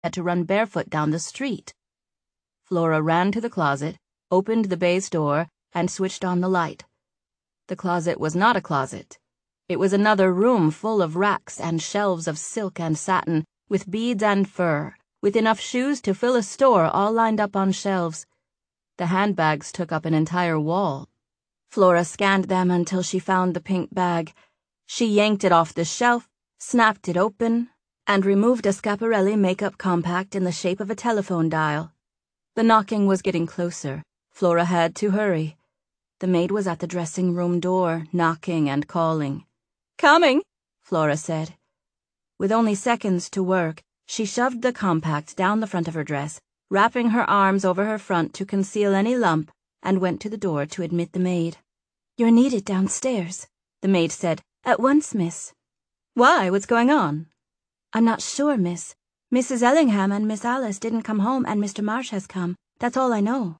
had to run barefoot down the street. Flora ran to the closet, opened the baize door, and switched on the light. The closet was not a closet. It was another room full of racks and shelves of silk and satin, with beads and fur, with enough shoes to fill a store all lined up on shelves. The handbags took up an entire wall. Flora scanned them until she found the pink bag. She yanked it off the shelf, snapped it open, and removed a Schiaparelli makeup compact in the shape of a telephone dial. The knocking was getting closer. Flora had to hurry. The maid was at the dressing room door, knocking and calling. "Coming," Flora said. With only seconds to work, she shoved the compact down the front of her dress, wrapping her arms over her front to conceal any lump, and went to the door to admit the maid. "You're needed downstairs," the maid said. "At once, miss." "Why? What's going on?" "I'm not sure, miss. Mrs. Ellingham and Miss Alice didn't come home, and Mr. Marsh has come. That's all I know."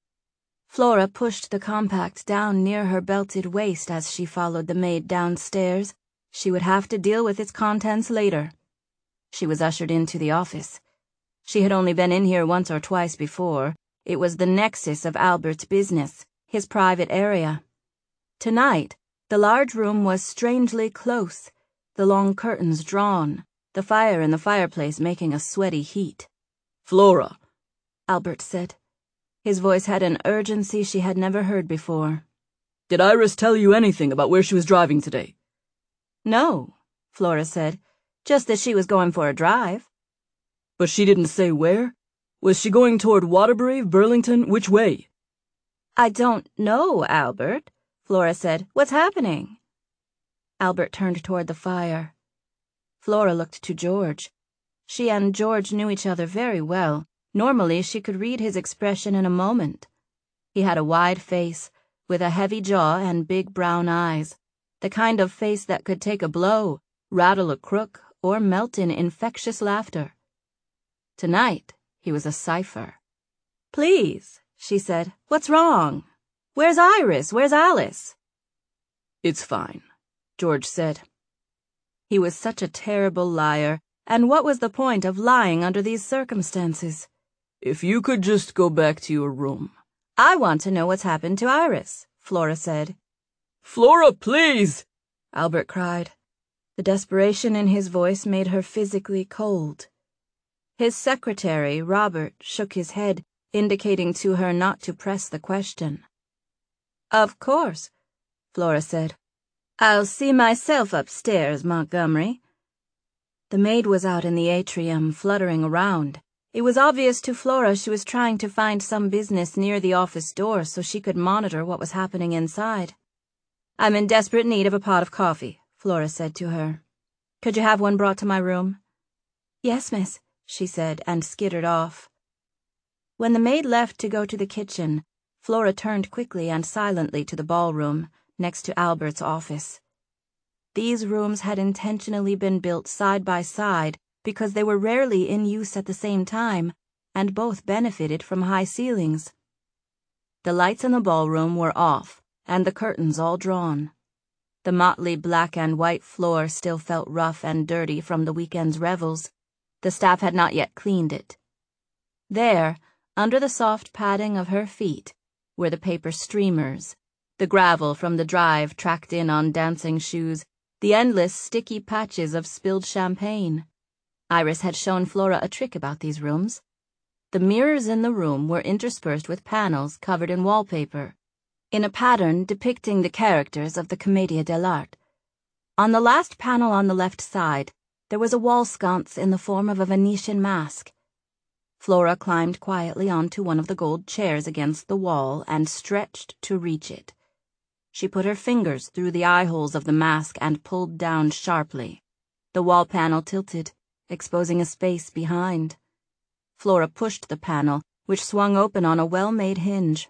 Flora pushed the compact down near her belted waist as she followed the maid downstairs. She would have to deal with its contents later. She was ushered into the office. She had only been in here once or twice before. It was the nexus of Albert's business, his private area. Tonight, the large room was strangely close, the long curtains drawn, the fire in the fireplace making a sweaty heat. "Flora," Albert said. His voice had an urgency she had never heard before. "Did Iris tell you anything about where she was driving today?" "No," Flora said. "Just that she was going for a drive." "But she didn't say where? Was she going toward Waterbury, Burlington? Which way?" "I don't know, Albert," Flora said. "What's happening?" Albert turned toward the fire. Flora looked to George. She and George knew each other very well. Normally, she could read his expression in a moment. He had a wide face, with a heavy jaw and big brown eyes, the kind of face that could take a blow, rattle a crook, or melt in infectious laughter. Tonight, he was a cipher. "Please," she said, "what's wrong? Where's Iris? Where's Alice?" "It's fine," George said. He was such a terrible liar, and what was the point of lying under these circumstances? "If you could just go back to your room." "I want to know what's happened to Iris," Flora said. "Flora, please!" Albert cried. The desperation in his voice made her physically cold. His secretary, Robert, shook his head, indicating to her not to press the question. "Of course," Flora said. "I'll see myself upstairs, Montgomery." The maid was out in the atrium, fluttering around. It was obvious to Flora she was trying to find some business near the office door so she could monitor what was happening inside. "I'm in desperate need of a pot of coffee," Flora said to her. "Could you have one brought to my room?" "Yes, miss," she said, and skittered off. When the maid left to go to the kitchen, Flora turned quickly and silently to the ballroom, next to Albert's office. These rooms had intentionally been built side by side because they were rarely in use at the same time, and both benefited from high ceilings. The lights in the ballroom were off, and the curtains all drawn. The motley black and white floor still felt rough and dirty from the weekend's revels. The staff had not yet cleaned it. There, under the soft padding of her feet, were the paper streamers, the gravel from the drive tracked in on dancing shoes, the endless sticky patches of spilled champagne. Iris had shown Flora a trick about these rooms. The mirrors in the room were interspersed with panels covered in wallpaper, in a pattern depicting the characters of the Commedia dell'arte. On the last panel on the left side, there was a wall sconce in the form of a Venetian mask. Flora climbed quietly onto one of the gold chairs against the wall and stretched to reach it. She put her fingers through the eye holes of the mask and pulled down sharply. The wall panel tilted, exposing a space behind. Flora pushed the panel, which swung open on a well-made hinge.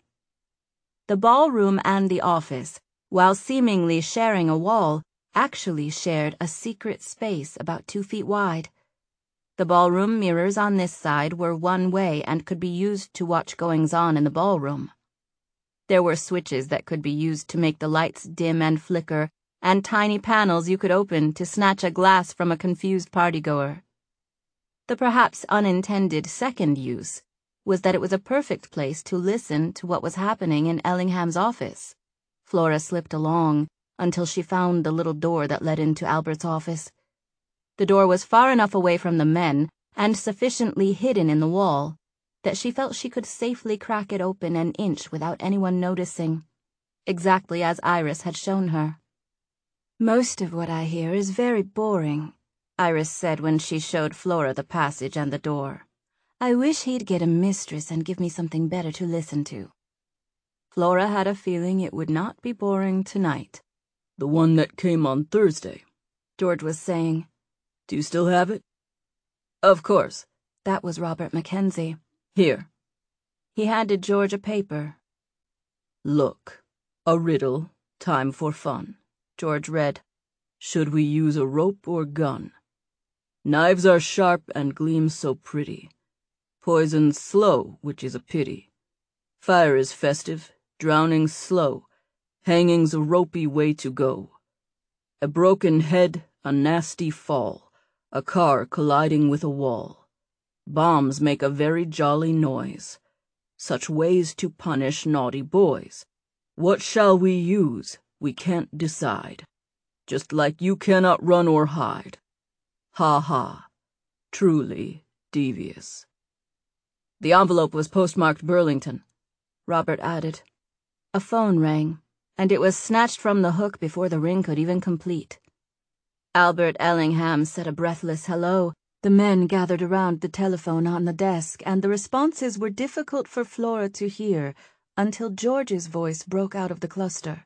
The ballroom and the office, while seemingly sharing a wall, actually shared a secret space about 2 feet wide. The ballroom mirrors on this side were one way and could be used to watch goings-on in the ballroom. There were switches that could be used to make the lights dim and flicker, and tiny panels you could open to snatch a glass from a confused partygoer. The perhaps unintended second use was that it was a perfect place to listen to what was happening in Ellingham's office. Flora slipped along until she found the little door that led into Albert's office. The door was far enough away from the men and sufficiently hidden in the wall that she felt she could safely crack it open an inch without anyone noticing, exactly as Iris had shown her. "Most of what I hear is very boring," Iris said when she showed Flora the passage and the door. "I wish he'd get a mistress and give me something better to listen to." Flora had a feeling it would not be boring tonight. "The one that came on Thursday," George was saying. "Do you still have it?" "Of course." That was Robert Mackenzie. "Here." He handed George a paper. "Look, a riddle, time for fun." George read, "Should we use a rope or gun? Knives are sharp and gleam so pretty. Poison's slow, which is a pity. Fire is festive, drowning slow. Hanging's a ropey way to go. A broken head, a nasty fall. A car colliding with a wall. Bombs make a very jolly noise. Such ways to punish naughty boys. What shall we use? We can't decide. Just like you cannot run or hide. Ha ha. Truly devious." "The envelope was postmarked Burlington," Robert added. A phone rang, and it was snatched from the hook before the ring could even complete. Albert Ellingham said a breathless hello. The men gathered around the telephone on the desk, and the responses were difficult for Flora to hear until George's voice broke out of the cluster.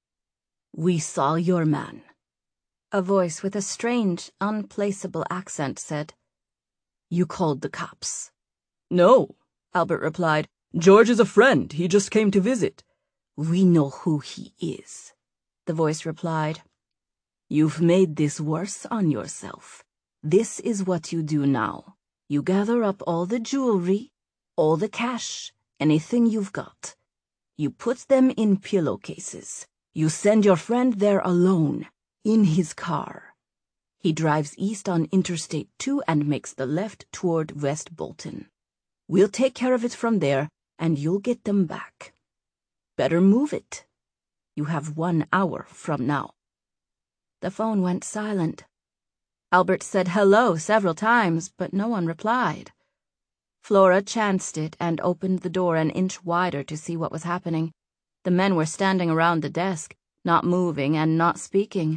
"We saw your man," a voice with a strange, unplaceable accent said. "You called the cops." "No," Albert replied. "George is a friend. He just came to visit." "We know who he is," the voice replied. "You've made this worse on yourself. This is what you do now. You gather up all the jewelry, all the cash, anything you've got. You put them in pillowcases. You send your friend there alone, in his car. He drives east on Interstate 2 and makes the left toward West Bolton. We'll take care of it from there, and you'll get them back. Better move it. You have 1 hour from now." The phone went silent. Albert said hello several times, but no one replied. Flora chanced it and opened the door an inch wider to see what was happening. The men were standing around the desk, not moving and not speaking.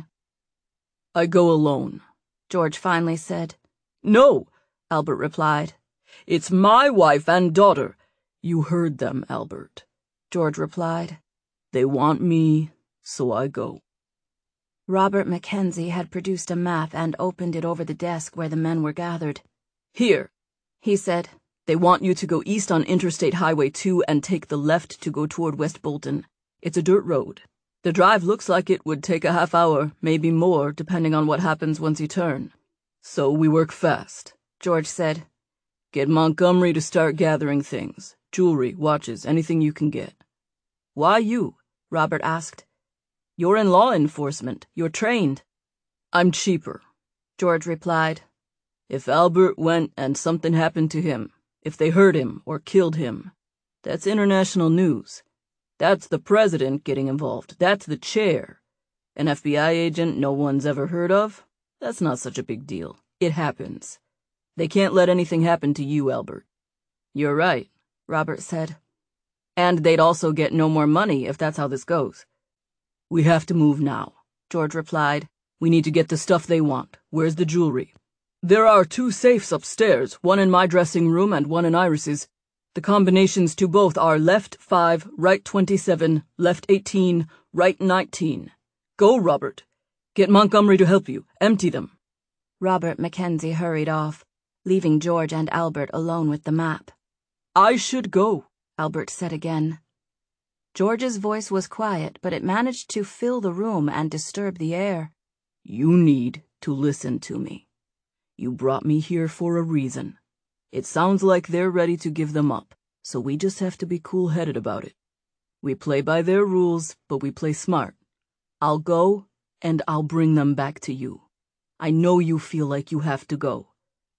"I go alone," George finally said. "No," Albert replied. "It's my wife and daughter." "You heard them, Albert," George replied. "They want me, so I go." Robert Mackenzie had produced a map and opened it over the desk where the men were gathered. "Here," he said. "They want you to go east on Interstate Highway 2 and take the left to go toward West Bolton. It's a dirt road. The drive looks like it would take a half hour, maybe more, depending on what happens once you turn. So we work fast," George said. "Get Montgomery to start gathering things. Jewelry, watches, anything you can get." "Why you?" Robert asked. "You're in law enforcement. You're trained." "I'm cheaper," George replied. "If Albert went and something happened to him, if they hurt him or killed him, that's international news. That's the president getting involved. That's the chair. An FBI agent no one's ever heard of? That's not such a big deal. It happens. They can't let anything happen to you, Albert." "You're right," Robert said. "And they'd also get no more money if that's how this goes." "We have to move now," George replied. "We need to get the stuff they want. Where's the jewelry?" "There are 2 safes upstairs, one in my dressing room and one in Iris's. The combinations to both are left 5, right 27, left 18, right 19. Go, Robert. Get Montgomery to help you. Empty them." Robert Mackenzie hurried off, leaving George and Albert alone with the map. "I should go," Albert said again. George's voice was quiet, but it managed to fill the room and disturb the air. "You need to listen to me. You brought me here for a reason. It sounds like they're ready to give them up, so we just have to be cool-headed about it. We play by their rules, but we play smart. I'll go, and I'll bring them back to you. I know you feel like you have to go.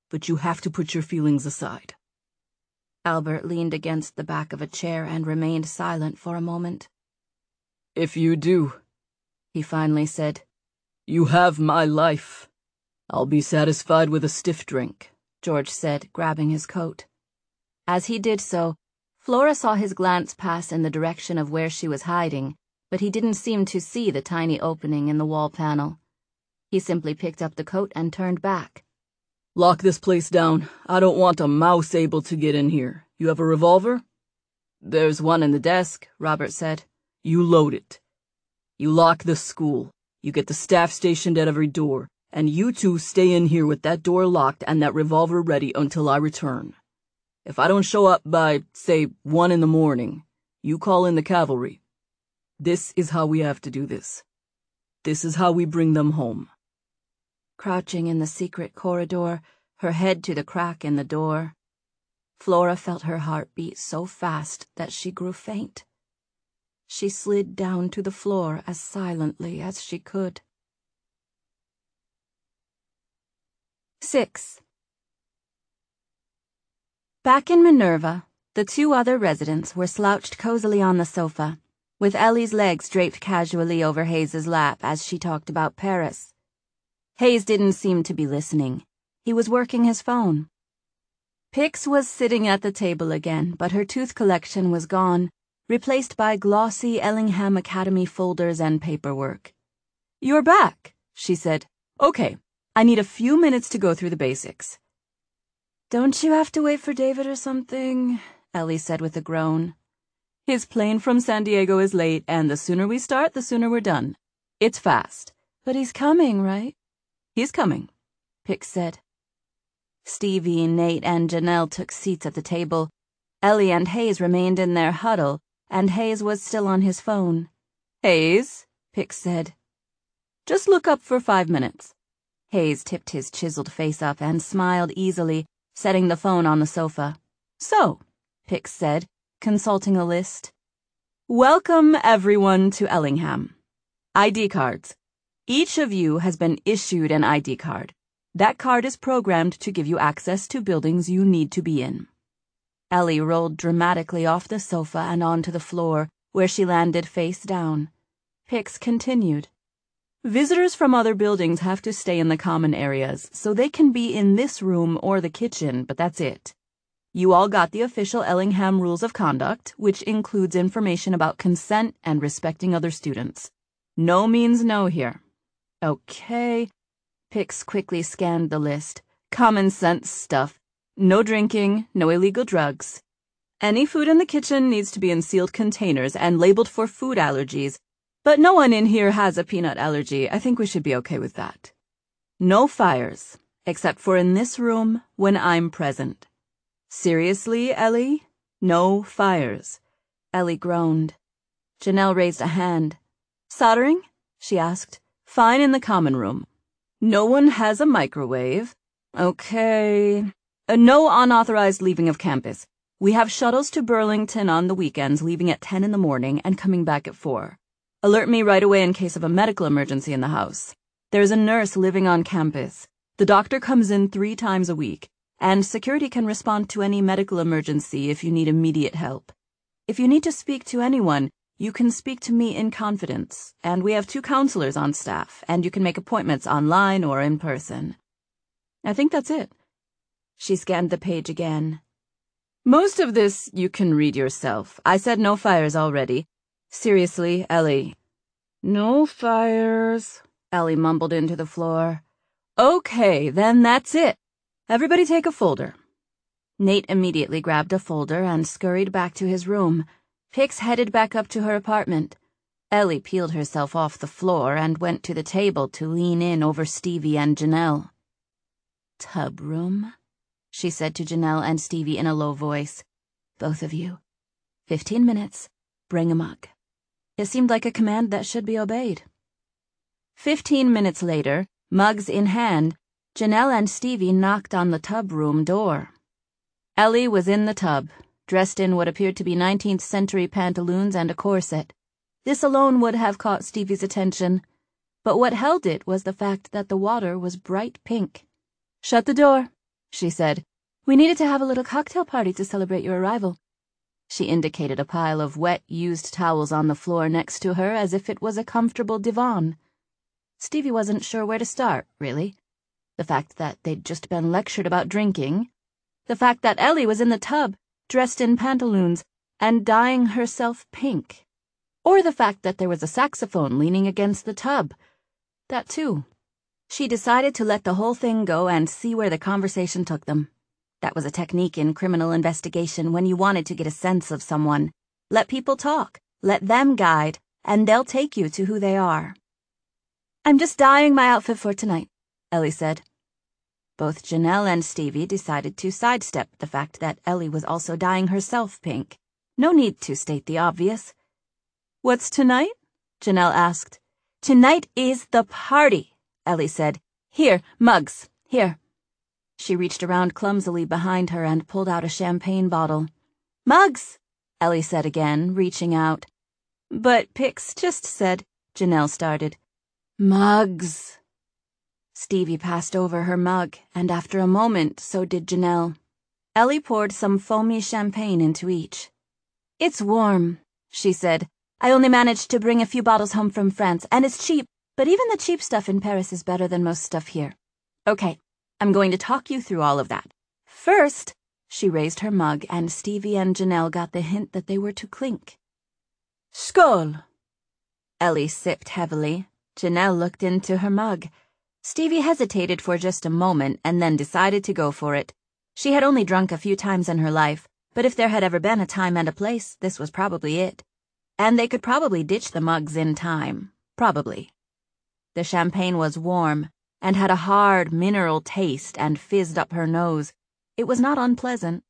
but you have to put your feelings aside. Albert leaned against the back of a chair and remained silent for a moment. If you do, he finally said, you have my life. I'll be satisfied with a stiff drink, George said, grabbing his coat. As he did so, Flora saw his glance pass in the direction of where she was hiding, but he didn't seem to see the tiny opening in the wall panel. He simply picked up the coat and turned back. Lock this place down. I don't want a mouse able to get in here. You have a revolver? There's one in the desk, Robert said. You load it. You lock the school. You get the staff stationed at every door, and you two stay in here with that door locked and that revolver ready until I return. If I don't show up by, say, 1 in the morning, you call in the cavalry. This is how we have to do this. This is how we bring them home. Crouching in the secret corridor, her head to the crack in the door, Flora felt her heart beat so fast that she grew faint. She slid down to the floor as silently as she could. 6. Back in Minerva, the 2 other residents were slouched cozily on the sofa, with Ellie's legs draped casually over Hayes's lap as she talked about Paris. Hayes didn't seem to be listening. He was working his phone. Pix was sitting at the table again, but her tooth collection was gone, replaced by glossy Ellingham Academy folders and paperwork. You're back, she said. Okay, I need a few minutes to go through the basics. Don't you have to wait for David or something? Ellie said with a groan. His plane from San Diego is late, and the sooner we start, the sooner we're done. It's fast. But he's coming, right? He's coming, Pix said. Stevie, Nate, and Janelle took seats at the table. Ellie and Hayes remained in their huddle, and Hayes was still on his phone. Hayes, Pix said. Just look up for 5 minutes. Hayes tipped his chiseled face up and smiled easily, setting the phone on the sofa. So, Pix said, consulting a list. Welcome, everyone, to Ellingham. ID cards. Each of you has been issued an ID card. That card is programmed to give you access to buildings you need to be in. Ellie rolled dramatically off the sofa and onto the floor, where she landed face down. Pix continued. Visitors from other buildings have to stay in the common areas, so they can be in this room or the kitchen, but that's it. You all got the official Ellingham Rules of Conduct, which includes information about consent and respecting other students. No means no here. Okay. Pix quickly scanned the list. Common sense stuff. No drinking, no illegal drugs. Any food in the kitchen needs to be in sealed containers and labeled for food allergies, but no one in here has a peanut allergy. I think we should be okay with that. No fires, except for in this room when I'm present. Seriously, Ellie? No fires. Ellie groaned. Janelle raised a hand. Soldering? She asked. Fine in the common room. No one has a microwave. Okay. No unauthorized leaving of campus. We have shuttles to Burlington on the weekends, leaving at 10 in the morning and coming back at 4. Alert me right away in case of a medical emergency in the house. There's a nurse living on campus. The doctor comes in 3 times a week, and security can respond to any medical emergency if you need immediate help. If you need to speak to anyone, you can speak to me in confidence, and we have 2 counselors on staff, and you can make appointments online or in person. I think that's it. She scanned the page again. Most of this you can read yourself. I said no fires already. Seriously, Ellie. No fires, Ellie mumbled into the floor. Okay, then that's it. Everybody take a folder. Nate immediately grabbed a folder and scurried back to his room. Pix headed back up to her apartment. Ellie peeled herself off the floor and went to the table to lean in over Stevie and Janelle. Tub room, she said to Janelle and Stevie in a low voice. Both of you. 15 minutes. Bring a mug. It seemed like a command that should be obeyed. 15 minutes later, mugs in hand, Janelle and Stevie knocked on the tub room door. Ellie was in the tub, dressed in what appeared to be 19th century pantaloons and a corset. This alone would have caught Stevie's attention, but what held it was the fact that the water was bright pink. Shut the door, she said. "We needed to have a little cocktail party to celebrate your arrival." She indicated a pile of wet, used towels on the floor next to her as if it was a comfortable divan. Stevie wasn't sure where to start, really. The fact that they'd just been lectured about drinking. The fact that Ellie was in the tub, dressed in pantaloons, and dyeing herself pink. Or the fact that there was a saxophone leaning against the tub. That too. She decided to let the whole thing go and see where the conversation took them. That was a technique in criminal investigation when you wanted to get a sense of someone. Let people talk, let them guide, and they'll take you to who they are. "I'm just dyeing my outfit for tonight," Ellie said. Both Janelle and Stevie decided to sidestep the fact that Ellie was also dyeing herself pink. No need to state the obvious. "What's tonight?" Janelle asked. "Tonight is the party," Ellie said. "Here, mugs, here." She reached around clumsily behind her and pulled out a champagne bottle. "Mugs," Ellie said again, reaching out. "But Pix just said," Janelle started. "Mugs." Stevie passed over her mug, and after a moment, so did Janelle. Ellie poured some foamy champagne into each. "It's warm," she said. "I only managed to bring a few bottles home from France, and it's cheap, but even the cheap stuff in Paris is better than most stuff here. Okay. I'm going to talk you through all of that. First," she raised her mug, and Stevie and Janelle got the hint that they were to clink. "Skål." Ellie sipped heavily. Janelle looked into her mug. Stevie hesitated for just a moment and then decided to go for it. She had only drunk a few times in her life, but if there had ever been a time and a place, this was probably it. And they could probably ditch the mugs in time. Probably. The champagne was warm and had a hard mineral taste and fizzed up her nose. It was not unpleasant.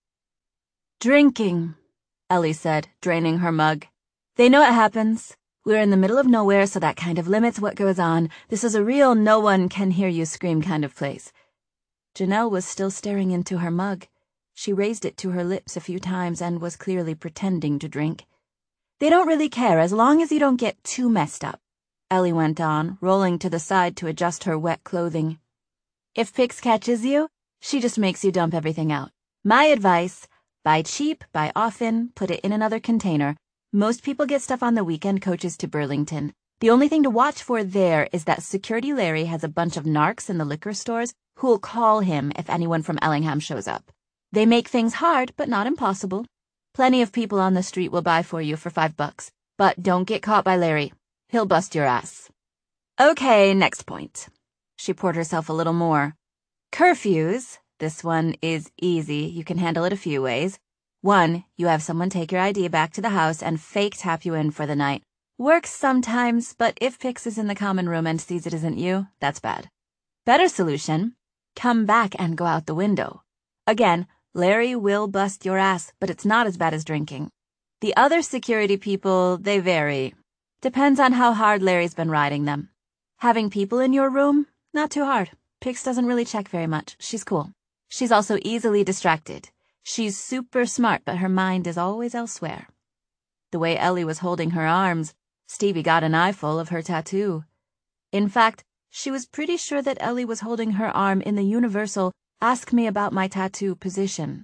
"Drinking," Ellie said, draining her mug. "They know it happens. We're in the middle of nowhere, so that kind of limits what goes on. This is a real no-one-can-hear-you-scream kind of place." Janelle was still staring into her mug. She raised it to her lips a few times and was clearly pretending to drink. "They don't really care as long as you don't get too messed up," Ellie went on, rolling to the side to adjust her wet clothing. "If Pix catches you, she just makes you dump everything out. My advice, buy cheap, buy often, put it in another container. Most people get stuff on the weekend coaches to Burlington. The only thing to watch for there is that Security Larry has a bunch of narcs in the liquor stores who'll call him if anyone from Ellingham shows up. They make things hard, but not impossible. Plenty of people on the street will buy for you for $5, but don't get caught by Larry. He'll bust your ass." "Okay, next point." She poured herself a little more. "Curfews. This one is easy. You can handle it a few ways. 1, you have someone take your ID back to the house and fake tap you in for the night. Works sometimes, but if Pix is in the common room and sees it isn't you, that's bad. Better solution, come back and go out the window. Again, Larry will bust your ass, but it's not as bad as drinking. The other security people, they vary. Depends on how hard Larry's been riding them. Having people in your room, not too hard. Pix doesn't really check very much. She's cool. She's also easily distracted. She's super smart, but her mind is always elsewhere." The way Ellie was holding her arms, Stevie got an eyeful of her tattoo. In fact, she was pretty sure that Ellie was holding her arm in the universal "ask me about my tattoo" position.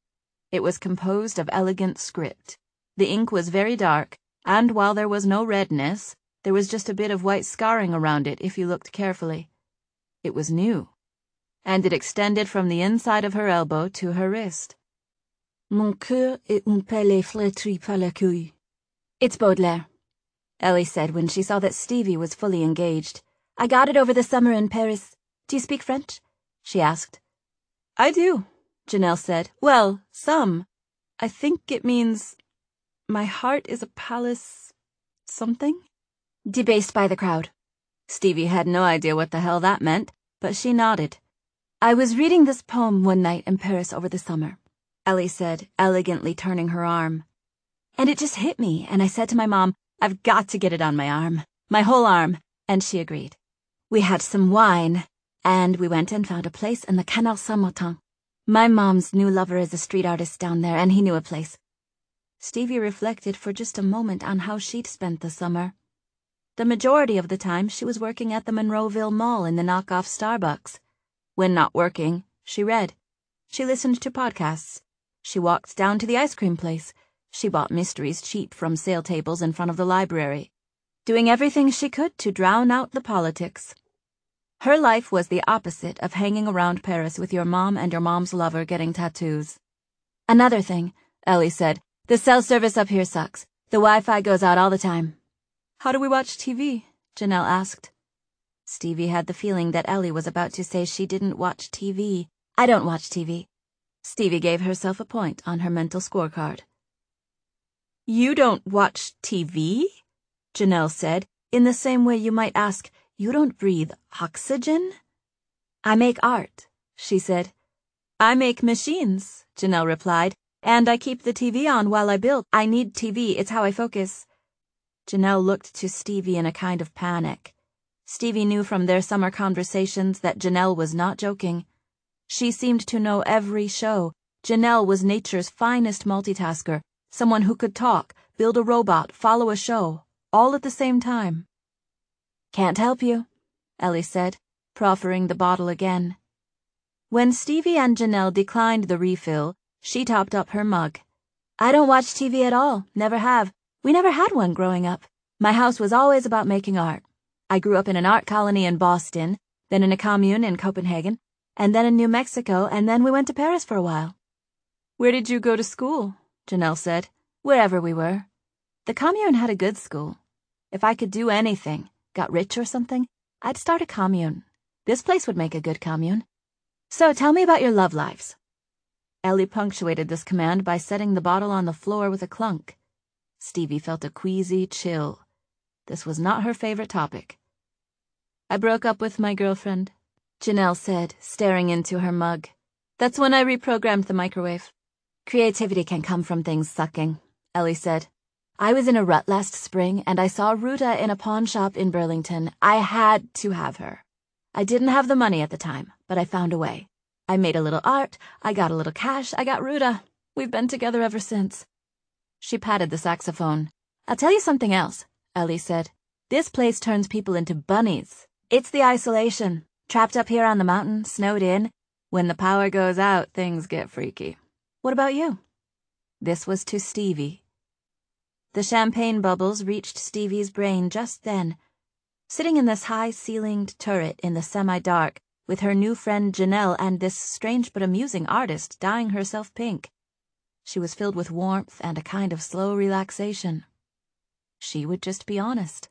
It was composed of elegant script. The ink was very dark, and while there was no redness, there was just a bit of white scarring around it if you looked carefully. It was new, and it extended from the inside of her elbow to her wrist. "Mon cœur est un peu flétri par la couille." "It's Baudelaire," Ellie said when she saw that Stevie was fully engaged. "I got it over the summer in Paris. Do you speak French?" she asked. "I do," Janelle said. "Well, some. I think it means, my heart is a palace something?" "Debased by the crowd." Stevie had no idea what the hell that meant, but she nodded. "I was reading this poem one night in Paris over the summer," Ellie said, elegantly turning her arm. "And it just hit me, and I said to my mom, I've got to get it on my arm, my whole arm, and she agreed. We had some wine, and we went and found a place in the Canal Saint-Martin. My mom's new lover is a street artist down there, and he knew a place." Stevie reflected for just a moment on how she'd spent the summer. The majority of the time, she was working at the Monroeville Mall in the knockoff Starbucks. When not working, she read. She listened to podcasts. She walked down to the ice cream place. She bought mysteries cheap from sale tables in front of the library, doing everything she could to drown out the politics. Her life was the opposite of hanging around Paris with your mom and your mom's lover getting tattoos. Another thing, Ellie said, the cell service up here sucks. The Wi-Fi goes out all the time. How do we watch TV? Janelle asked. Stevie had the feeling that Ellie was about to say she didn't watch TV. I don't watch TV. Stevie gave herself a point on her mental scorecard. You don't watch TV? Janelle said, in the same way you might ask, you don't breathe oxygen? I make art, she said. I make machines, Janelle replied, and I keep the TV on while I build. I need TV, it's how I focus. Janelle looked to Stevie in a kind of panic. Stevie knew from their summer conversations that Janelle was not joking. She seemed to know every show. Janelle was nature's finest multitasker, someone who could talk, build a robot, follow a show, all at the same time. Can't help you, Ellie said, proffering the bottle again. When Stevie and Janelle declined the refill, she topped up her mug. I don't watch TV at all, never have. We never had one growing up. My house was always about making art. I grew up in an art colony in Boston, then in a commune in Copenhagen, and then in New Mexico, and then we went to Paris for a while. Where did you go to school? Janelle said. Wherever we were. The commune had a good school. If I could do anything, got rich or something, I'd start a commune. This place would make a good commune. So tell me about your love lives. Ellie punctuated this command by setting the bottle on the floor with a clunk. Stevie felt a queasy chill. This was not her favorite topic. I broke up with my girlfriend, Janelle said, staring into her mug. That's when I reprogrammed the microwave. Creativity can come from things sucking, Ellie said. I was in a rut last spring, and I saw Ruta in a pawn shop in Burlington. I had to have her. I didn't have the money at the time, but I found a way. I made a little art, I got a little cash, I got Ruta. We've been together ever since. She patted the saxophone. I'll tell you something else, Ellie said. This place turns people into bunnies. It's the isolation. Trapped up here on the mountain, snowed in. When the power goes out, things get freaky. What about you? This was to Stevie. The champagne bubbles reached Stevie's brain just then. Sitting in this high-ceilinged turret in the semi-dark, with her new friend Janelle and this strange but amusing artist dyeing herself pink. She was filled with warmth and a kind of slow relaxation. She would just be honest.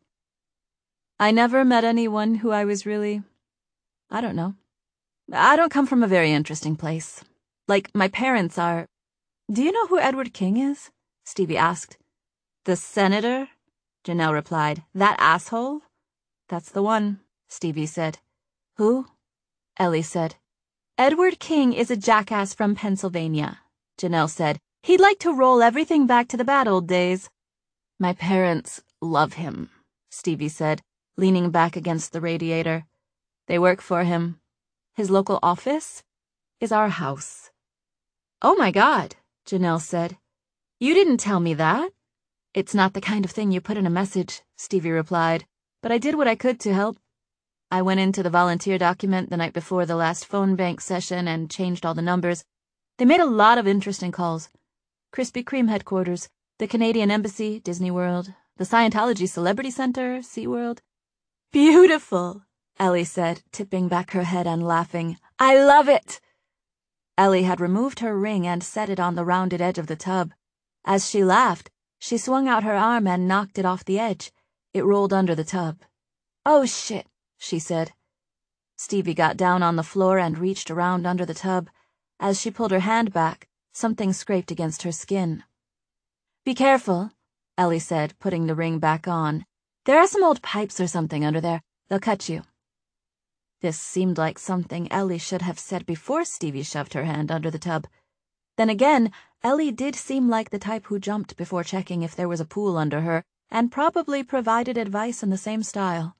I never met anyone who I was really... I don't know. I don't come from a very interesting place. Like, my parents are... Do you know who Edward King is? Stevie asked. The senator? Janelle replied. That asshole? That's the one, Stevie said. Who? Ellie said. Edward King is a jackass from Pennsylvania, Janelle said. He'd like to roll everything back to the bad old days. My parents love him, Stevie said, leaning back against the radiator. They work for him. His local office is our house. Oh my God, Janelle said. You didn't tell me that. It's not the kind of thing you put in a message, Stevie replied, but I did what I could to help. I went into the volunteer document the night before the last phone bank session and changed all the numbers. They made a lot of interesting calls. Krispy Kreme headquarters, the Canadian Embassy, Disney World, the Scientology Celebrity Center, SeaWorld. Beautiful, Ellie said, tipping back her head and laughing. I love it! Ellie had removed her ring and set it on the rounded edge of the tub. As she laughed, she swung out her arm and knocked it off the edge. It rolled under the tub. Oh, shit, she said. Stevie got down on the floor and reached around under the tub. As she pulled her hand back, something scraped against her skin. Be careful, Ellie said, putting the ring back on. There are some old pipes or something under there. They'll cut you. This seemed like something Ellie should have said before Stevie shoved her hand under the tub. Then again, Ellie did seem like the type who jumped before checking if there was a pool under her, and probably provided advice in the same style.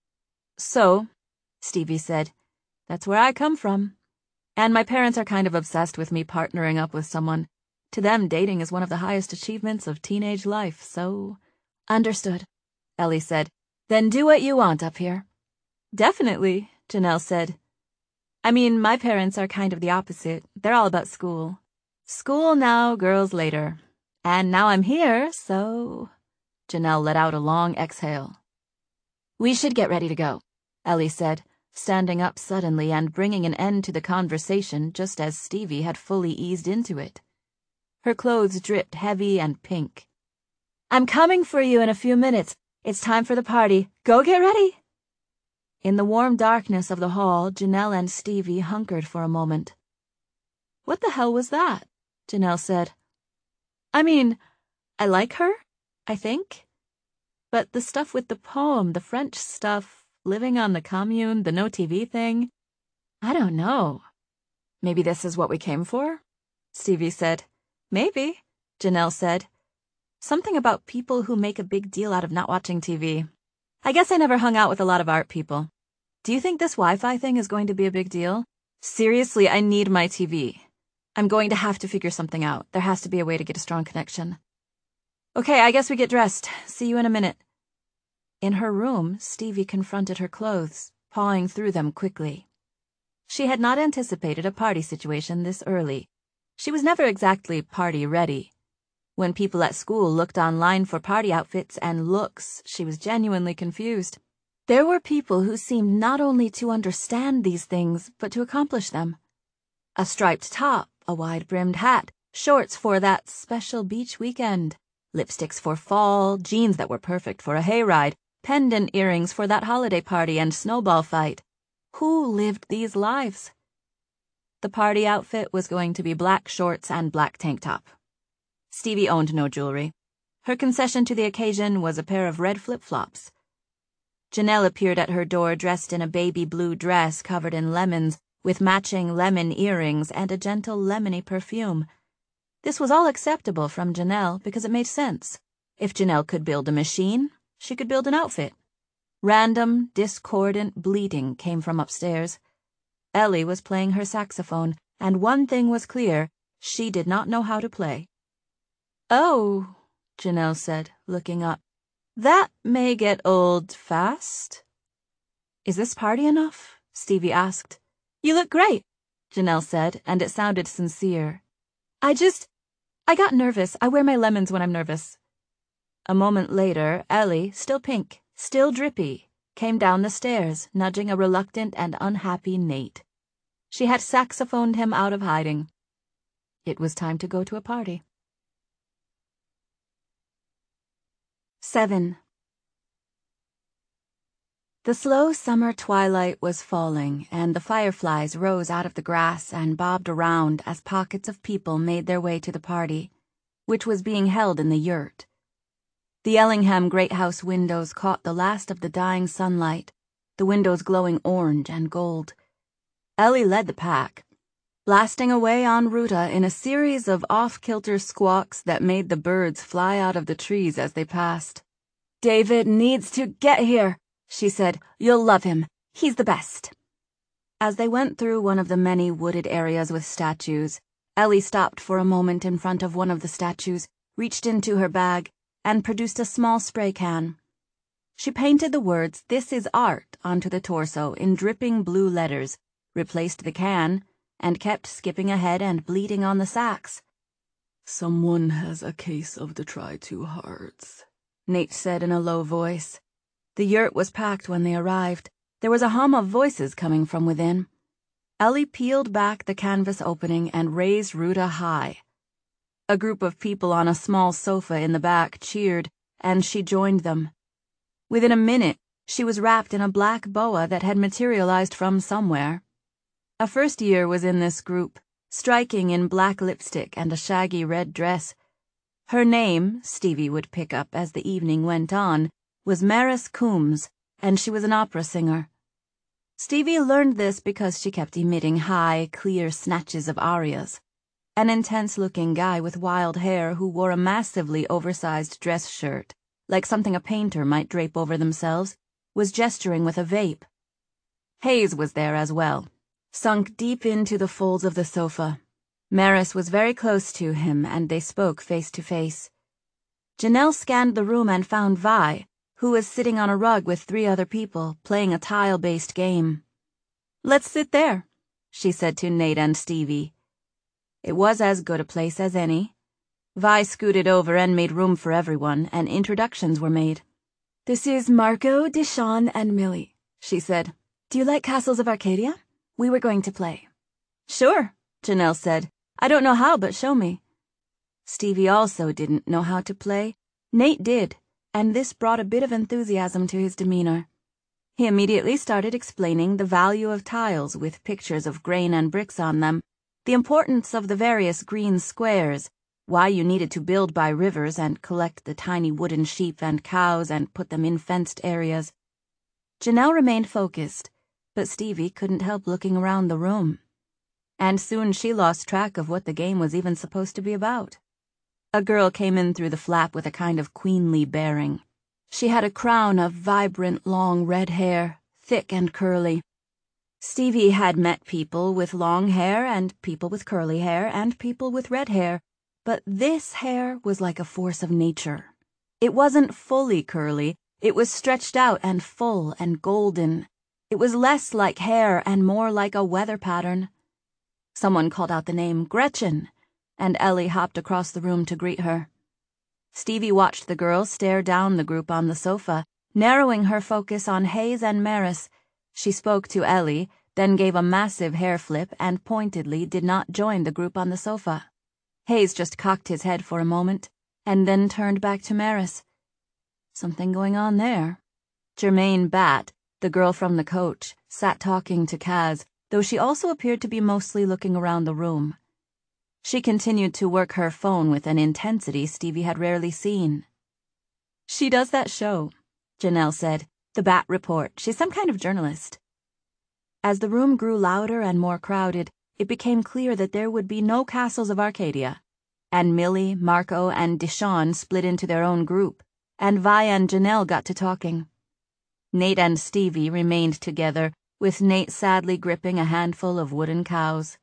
So, Stevie said, that's where I come from. And my parents are kind of obsessed with me partnering up with someone. To them, dating is one of the highest achievements of teenage life, so... Understood, Ellie said. Then do what you want up here. Definitely, Janelle said. I mean, my parents are kind of the opposite. They're all about school. School now, girls later. And now I'm here, so... Janelle let out a long exhale. We should get ready to go, Ellie said, standing up suddenly and bringing an end to the conversation just as Stevie had fully eased into it. Her clothes dripped heavy and pink. I'm coming for you in a few minutes. It's time for the party. Go get ready. In the warm darkness of the hall, Janelle and Stevie hunkered for a moment. What the hell was that? Janelle said. I mean, I like her, I think. But the stuff with the poem, the French stuff, living on the commune, the no TV thing, I don't know. Maybe this is what we came for? Stevie said. Maybe, Janelle said. Something about people who make a big deal out of not watching TV. I guess I never hung out with a lot of art people. Do you think this Wi-Fi thing is going to be a big deal? Seriously, I need my TV. I'm going to have to figure something out. There has to be a way to get a strong connection. Okay, I guess we get dressed. See you in a minute. In her room, Stevie confronted her clothes, pawing through them quickly. She had not anticipated a party situation this early. She was never exactly party-ready. When people at school looked online for party outfits and looks, she was genuinely confused. There were people who seemed not only to understand these things, but to accomplish them. A striped top, a wide-brimmed hat, shorts for that special beach weekend, lipsticks for fall, jeans that were perfect for a hayride, pendant earrings for that holiday party and snowball fight. Who lived these lives? The party outfit was going to be black shorts and black tank top. Stevie owned no jewelry. Her concession to the occasion was a pair of red flip-flops. Janelle appeared at her door dressed in a baby blue dress covered in lemons, with matching lemon earrings and a gentle lemony perfume. This was all acceptable from Janelle because it made sense. If Janelle could build a machine, she could build an outfit. Random, discordant bleating came from upstairs. Ellie was playing her saxophone, and one thing was clear, she did not know how to play. Oh, Janelle said, looking up. That may get old fast. Is this party enough? Stevie asked. You look great, Janelle said, and it sounded sincere. I got nervous. I wear my lemons when I'm nervous. A moment later, Ellie, still pink, still drippy, came down the stairs, nudging a reluctant and unhappy Nate. She had saxophoned him out of hiding. It was time to go to a party. 7. The slow summer twilight was falling, and the fireflies rose out of the grass and bobbed around as pockets of people made their way to the party, which was being held in the yurt. The Ellingham Great House windows caught the last of the dying sunlight, the windows glowing orange and gold. Ellie led the pack, blasting away en route in a series of off-kilter squawks that made the birds fly out of the trees as they passed. David needs to get here, she said. You'll love him. He's the best. As they went through one of the many wooded areas with statues, Ellie stopped for a moment in front of one of the statues, reached into her bag, and produced a small spray can. She painted the words, "This is art," onto the torso in dripping blue letters, replaced the can, and kept skipping ahead and bleeding on the sax. Someone has a case of the try-too-hards, Nate said in a low voice. The yurt was packed when they arrived. There was a hum of voices coming from within. Ellie peeled back the canvas opening and raised Ruta high. A group of people on a small sofa in the back cheered, and she joined them. Within a minute, she was wrapped in a black boa that had materialized from somewhere. A first year was in this group, striking in black lipstick and a shaggy red dress. Her name, Stevie would pick up as the evening went on, was Maris Coombs, and she was an opera singer. Stevie learned this because she kept emitting high, clear snatches of arias. An intense-looking guy with wild hair who wore a massively oversized dress shirt, like something a painter might drape over themselves, was gesturing with a vape. Hayes was there as well, sunk deep into the folds of the sofa. Maris was very close to him, and they spoke face to face. Janelle scanned the room and found Vi, who was sitting on a rug with 3 other people, playing a tile-based game. "Let's sit there," she said to Nate and Stevie. It was as good a place as any. Vi scooted over and made room for everyone, and introductions were made. This is Marco, Deshawn, and Millie, she said. Do you like Castles of Arcadia? We were going to play. Sure, Janelle said. I don't know how, but show me. Stevie also didn't know how to play. Nate did, and this brought a bit of enthusiasm to his demeanor. He immediately started explaining the value of tiles with pictures of grain and bricks on them, the importance of the various green squares, why you needed to build by rivers and collect the tiny wooden sheep and cows and put them in fenced areas. Janelle remained focused, but Stevie couldn't help looking around the room. And soon she lost track of what the game was even supposed to be about. A girl came in through the flap with a kind of queenly bearing. She had a crown of vibrant, long red hair, thick and curly. Stevie had met people with long hair and people with curly hair and people with red hair, but this hair was like a force of nature. It wasn't fully curly, it was stretched out and full and golden. It was less like hair and more like a weather pattern. Someone called out the name Gretchen, and Ellie hopped across the room to greet her. Stevie watched the girl stare down the group on the sofa, narrowing her focus on Hayes and Maris. She spoke to Ellie, then gave a massive hair flip and pointedly did not join the group on the sofa. Hayes just cocked his head for a moment, and then turned back to Maris. Something going on there. Germaine Batt, the girl from the coach, sat talking to Kaz, though she also appeared to be mostly looking around the room. She continued to work her phone with an intensity Stevie had rarely seen. She does that show, Janelle said. The Bat Report. She's some kind of journalist. As the room grew louder and more crowded, it became clear that there would be no Castles of Arcadia, and Millie, Marco, and Deshawn split into their own group, and Vi and Janelle got to talking. Nate and Stevie remained together, with Nate sadly gripping a handful of wooden cows.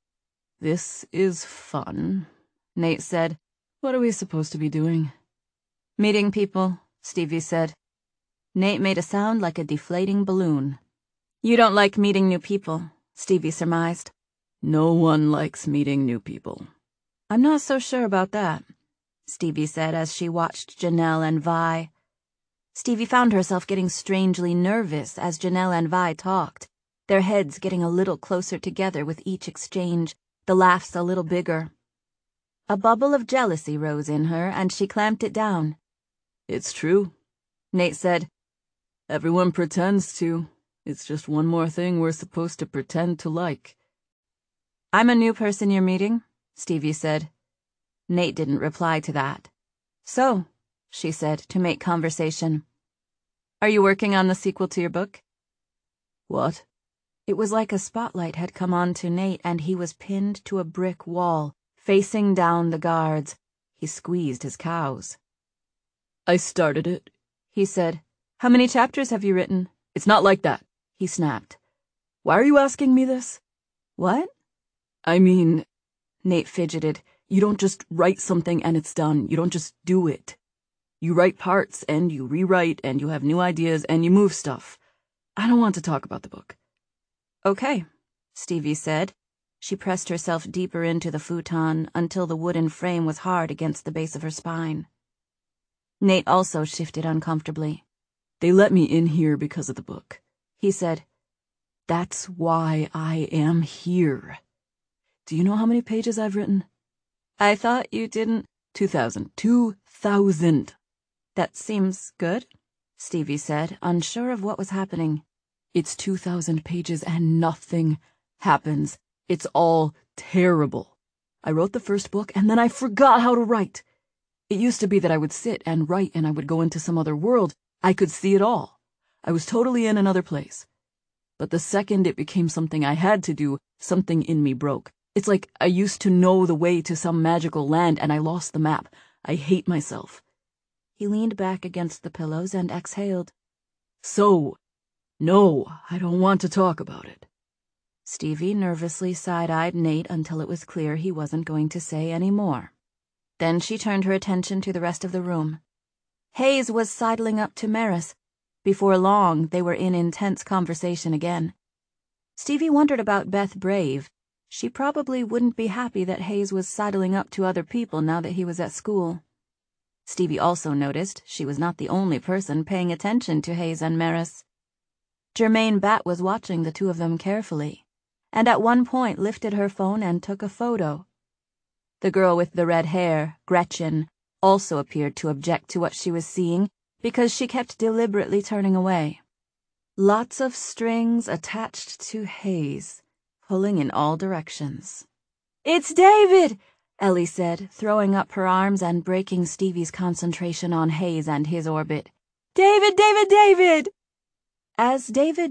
This is fun, Nate said. What are we supposed to be doing? Meeting people, Stevie said. Nate made a sound like a deflating balloon. You don't like meeting new people, Stevie surmised. No one likes meeting new people. I'm not so sure about that, Stevie said as she watched Janelle and Vi. Stevie found herself getting strangely nervous as Janelle and Vi talked, their heads getting a little closer together with each exchange, the laughs a little bigger. A bubble of jealousy rose in her, and she clamped it down. It's true, Nate said. Everyone pretends to. It's just one more thing we're supposed to pretend to like. I'm a new person you're meeting, Stevie said. Nate didn't reply to that. So, she said, to make conversation. Are you working on the sequel to your book? What? It was like a spotlight had come on to Nate and he was pinned to a brick wall, facing down the guards. He squeezed his cows. I started it, he said. How many chapters have you written? It's not like that, he snapped. Why are you asking me this? What? I mean, Nate fidgeted. You don't just write something and it's done. You don't just do it. You write parts and you rewrite and you have new ideas and you move stuff. I don't want to talk about the book. Okay, Stevie said. She pressed herself deeper into the futon until the wooden frame was hard against the base of her spine. Nate also shifted uncomfortably. They let me in here because of the book, he said. That's why I am here. Do you know how many pages I've written? I thought you didn't. 2,000. 2,000. That seems good, Stevie said, unsure of what was happening. It's 2,000 pages and nothing happens. It's all terrible. I wrote the first book and then I forgot how to write. It used to be that I would sit and write and I would go into some other world. I could see it all. I was totally in another place. But the second it became something I had to do, something in me broke. It's like I used to know the way to some magical land and I lost the map. I hate myself. He leaned back against the pillows and exhaled. So, no, I don't want to talk about it. Stevie nervously side-eyed Nate until it was clear he wasn't going to say any more. Then she turned her attention to the rest of the room. Hayes was sidling up to Maris. Before long, they were in intense conversation again. Stevie wondered about Beth Brave. She probably wouldn't be happy that Hayes was sidling up to other people now that he was at school. Stevie also noticed she was not the only person paying attention to Hayes and Maris. Germaine Batt was watching the two of them carefully, and at one point lifted her phone and took a photo. The girl with the red hair, Gretchen, also appeared to object to what she was seeing because she kept deliberately turning away. Lots of strings attached to Hayes, pulling in all directions. "It's David!" Ellie said, throwing up her arms and breaking Stevie's concentration on Hayes and his orbit. "David, David, David!" As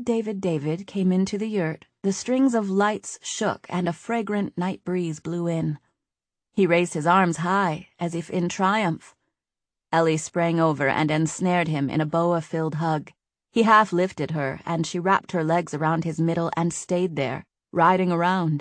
David came into the yurt, the strings of lights shook and a fragrant night breeze blew in. He raised his arms high, as if in triumph. Ellie sprang over and ensnared him in a boa-filled hug. He half lifted her, and she wrapped her legs around his middle and stayed there, riding around.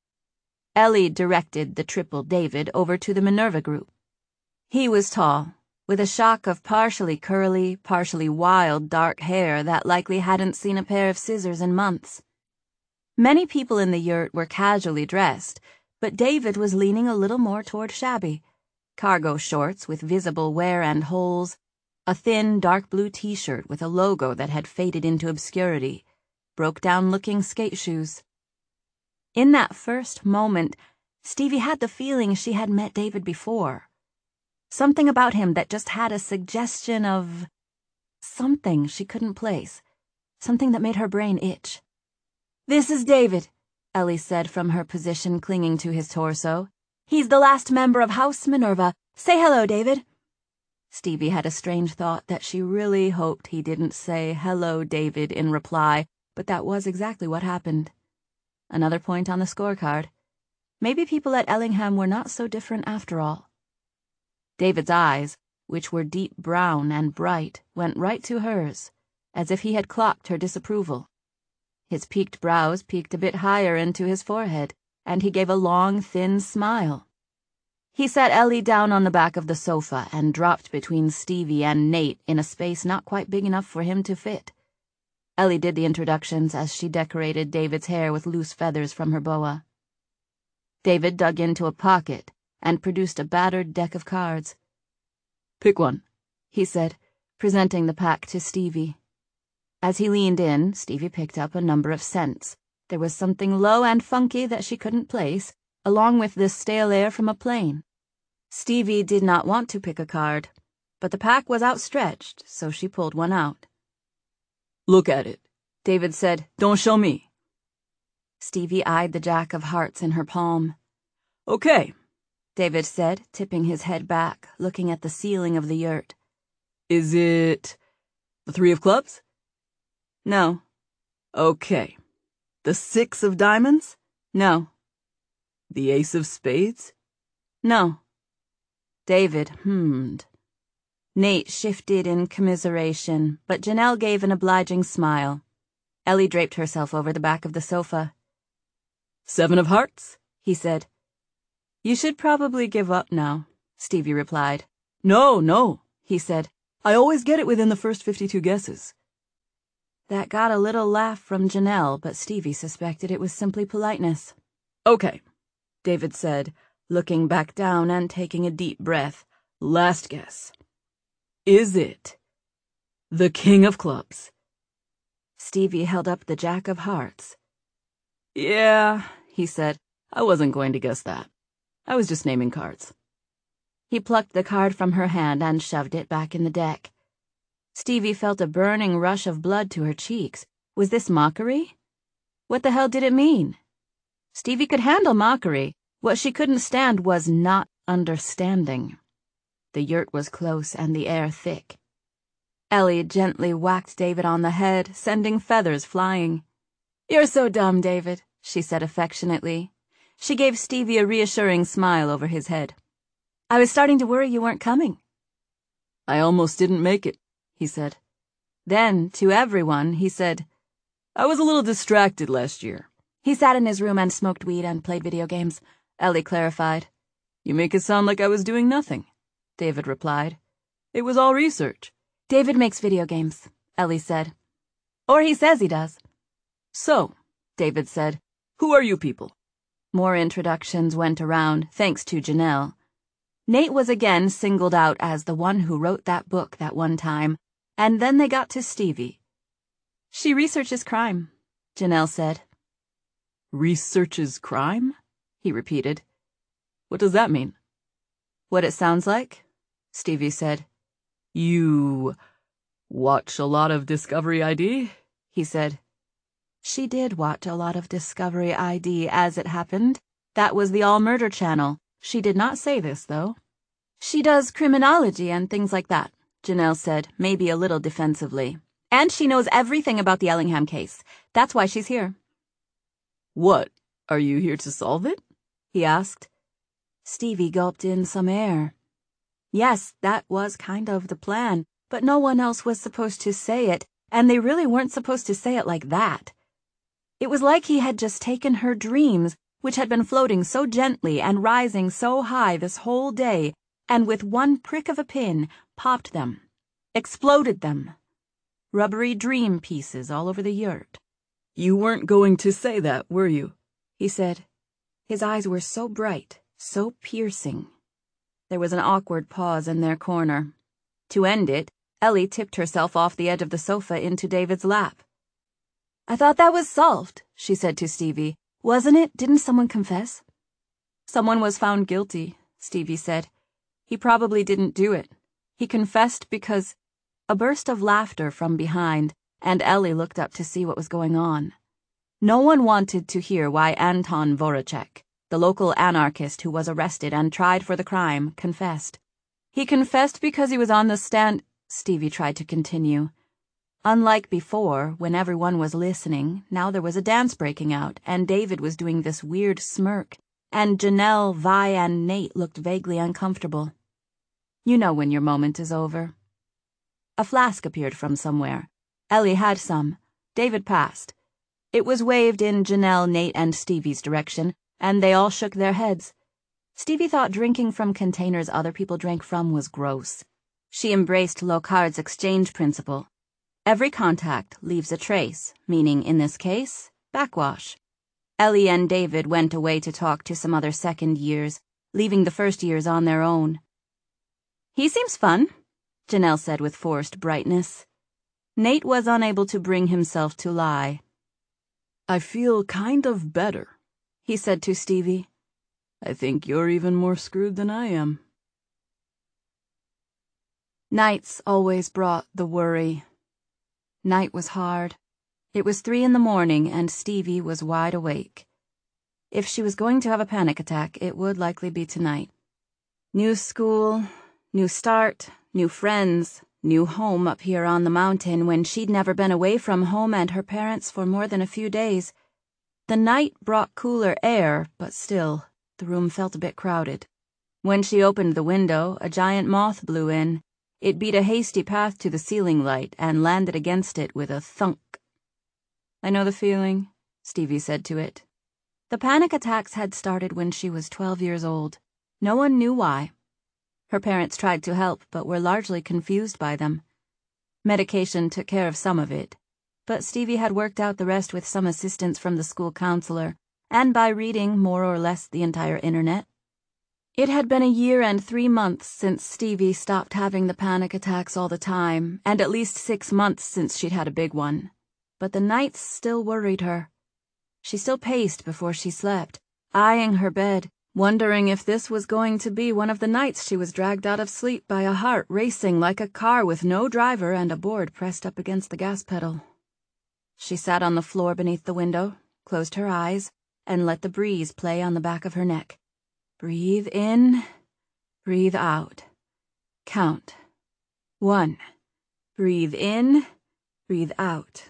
Ellie directed the triple David over to the Minerva group. He was tall, with a shock of partially curly, partially wild dark hair that likely hadn't seen a pair of scissors in months. Many people in the yurt were casually dressed, but David was leaning a little more toward shabby. Cargo shorts with visible wear and holes, a thin dark blue t-shirt with a logo that had faded into obscurity, broke-down-looking skate shoes. In that first moment, Stevie had the feeling she had met David before. Something about him that just had a suggestion of something she couldn't place, something that made her brain itch. "This is David," Ellie said from her position clinging to his torso. "He's the last member of House Minerva. Say hello, David." Stevie had a strange thought that she really hoped he didn't say hello, David, in reply, but that was exactly what happened. Another point on the scorecard. Maybe people at Ellingham were not so different after all. David's eyes, which were deep brown and bright, went right to hers, as if he had clocked her disapproval. His peaked brows peeked a bit higher into his forehead, and he gave a long, thin smile. He sat Ellie down on the back of the sofa and dropped between Stevie and Nate in a space not quite big enough for him to fit. Ellie did the introductions as she decorated David's hair with loose feathers from her boa. David dug into a pocket and produced a battered deck of cards. "Pick one," he said, presenting the pack to Stevie. As he leaned in, Stevie picked up a number of cents. There was something low and funky that she couldn't place, along with the stale air from a plane. Stevie did not want to pick a card, but the pack was outstretched, so she pulled one out. "Look at it," David said. "Don't show me." Stevie eyed the jack of hearts in her palm. "Okay," David said, tipping his head back, looking at the ceiling of the yurt. "Is it the 3 of clubs?" "No." "Okay. The 6 of diamonds?" "No." "The ace of spades?" "No." David hummed. Nate shifted in commiseration, but Janelle gave an obliging smile. Ellie draped herself over the back of the sofa. 7 of hearts, he said. You should probably give up now, Stevie replied. No, he said. I always get it within the first 52 guesses. That got a little laugh from Janelle, but Stevie suspected it was simply politeness. Okay, David said, looking back down and taking a deep breath. Last guess. Is it the King of Clubs? Stevie held up the Jack of Hearts. Yeah, he said. I wasn't going to guess that. I was just naming cards. He plucked the card from her hand and shoved it back in the deck. Stevie felt a burning rush of blood to her cheeks. Was this mockery? What the hell did it mean? Stevie could handle mockery. What she couldn't stand was not understanding. The yurt was close and the air thick. Ellie gently whacked David on the head, sending feathers flying. You're so dumb, David, she said affectionately. She gave Stevie a reassuring smile over his head. I was starting to worry you weren't coming. I almost didn't make it, he said. Then, to everyone, he said, I was a little distracted last year. He sat in his room and smoked weed and played video games, Ellie clarified. You make it sound like I was doing nothing, David replied. It was all research. David makes video games, Ellie said. Or he says he does. So, David said. Who are you people? More introductions went around, thanks to Janelle. Nate was again singled out as the one who wrote that book that one time, and then they got to Stevie. She researches crime, Janelle said. Researches crime? He repeated. What does that mean? What it sounds like, Stevie said. You watch a lot of Discovery ID? He said. She did watch a lot of Discovery ID, as it happened. That was the All Murder channel. She did not say this, though. She does criminology and things like that, Janelle said, maybe a little defensively. And she knows everything about the Ellingham case. That's why she's here. What? Are you here to solve it? He asked. Stevie gulped in some air. Yes, that was kind of the plan, but no one else was supposed to say it, and they really weren't supposed to say it like that. It was like he had just taken her dreams, which had been floating so gently and rising so high this whole day, and with one prick of a pin, popped them, exploded them. Rubbery dream pieces all over the yurt. You weren't going to say that, were you? He said. His eyes were so bright, so piercing. There was an awkward pause in their corner. To end it, Ellie tipped herself off the edge of the sofa into David's lap. I thought that was solved, she said to Stevie. Wasn't it? Didn't someone confess? Someone was found guilty, Stevie said. He probably didn't do it. He confessed because... A burst of laughter from behind, and Ellie looked up to see what was going on. No one wanted to hear why Anton Voracek, the local anarchist who was arrested and tried for the crime, confessed. He confessed because he was on the stand, Stevie tried to continue. Unlike before, when everyone was listening, now there was a dance breaking out, and David was doing this weird smirk, and Janelle, Vi, and Nate looked vaguely uncomfortable. You know when your moment is over. A flask appeared from somewhere. Ellie had some. David passed. It was waved in Janelle, Nate, and Stevie's direction, and they all shook their heads. Stevie thought drinking from containers other people drank from was gross. She embraced Locard's exchange principle. Every contact leaves a trace, meaning, in this case, backwash. Ellie and David went away to talk to some other second years, leaving the first years on their own. He seems fun, Janelle said with forced brightness. Nate was unable to bring himself to lie. I feel kind of better, he said to Stevie. I think you're even more screwed than I am. Nights always brought the worry. Night was hard. It was 3 a.m, and Stevie was wide awake. If she was going to have a panic attack, it would likely be tonight. New school, new start, new friends, new home up here on the mountain when she'd never been away from home and her parents for more than a few days. The night brought cooler air, but still, the room felt a bit crowded. When she opened the window, a giant moth blew in. It beat a hasty path to the ceiling light and landed against it with a thunk. I know the feeling, Stevie said to it. The panic attacks had started when she was 12 years old. No one knew why. Her parents tried to help, but were largely confused by them. Medication took care of some of it, but Stevie had worked out the rest with some assistance from the school counselor, and by reading more or less the entire internet. It had been a year and 3 months since Stevie stopped having the panic attacks all the time, and at least 6 months since she'd had a big one. But the nights still worried her. She still paced before she slept, eyeing her bed, wondering if this was going to be one of the nights she was dragged out of sleep by a heart racing like a car with no driver and a board pressed up against the gas pedal. She sat on the floor beneath the window, closed her eyes, and let the breeze play on the back of her neck. Breathe in, breathe out. Count. 1. Breathe in, breathe out.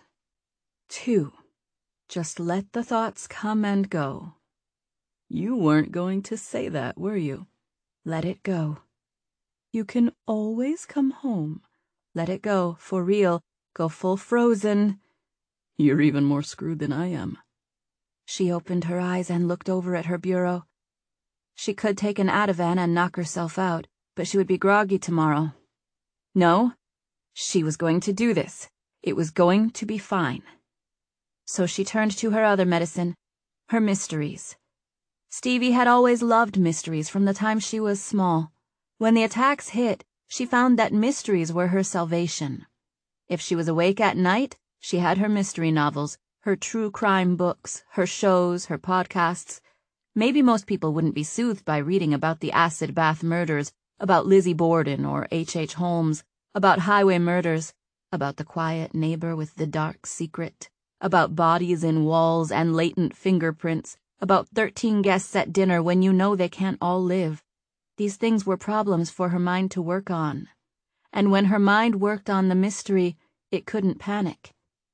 2. Just let the thoughts come and go. You weren't going to say that, were you? Let it go. You can always come home. Let it go, for real. Go full Frozen. You're even more screwed than I am. She opened her eyes and looked over at her bureau. She could take an Ativan and knock herself out, but she would be groggy tomorrow. No, she was going to do this. It was going to be fine. So she turned to her other medicine, her mysteries. Stevie had always loved mysteries from the time she was small. When the attacks hit, she found that mysteries were her salvation. If she was awake at night, she had her mystery novels, her true crime books, her shows, her podcasts. Maybe most people wouldn't be soothed by reading about the acid bath murders, about Lizzie Borden or H.H. Holmes, about highway murders, about the quiet neighbor with the dark secret, about bodies in walls and latent fingerprints, about 13 guests at dinner when you know they can't all live. These things were problems for her mind to work on. And when her mind worked on the mystery, it couldn't panic.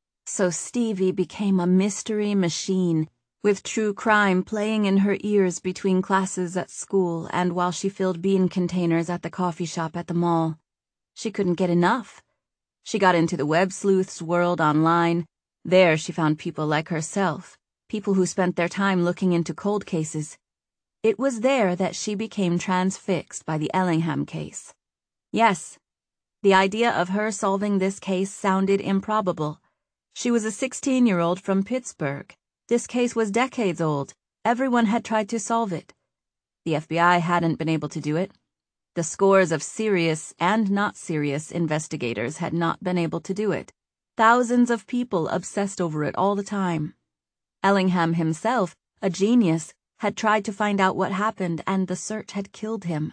So Stevie became a mystery machine, with true crime playing in her ears between classes at school and while she filled bean containers at the coffee shop at the mall. She couldn't get enough. She got into the web sleuth's world online. There she found people like herself, people who spent their time looking into cold cases. It was there that she became transfixed by the Ellingham case. Yes, the idea of her solving this case sounded improbable. She was a 16-year-old from Pittsburgh. This case was decades old. Everyone had tried to solve it. The FBI hadn't been able to do it. The scores of serious and not serious investigators had not been able to do it. Thousands of people obsessed over it all the time. Ellingham himself, a genius, had tried to find out what happened, and the search had killed him.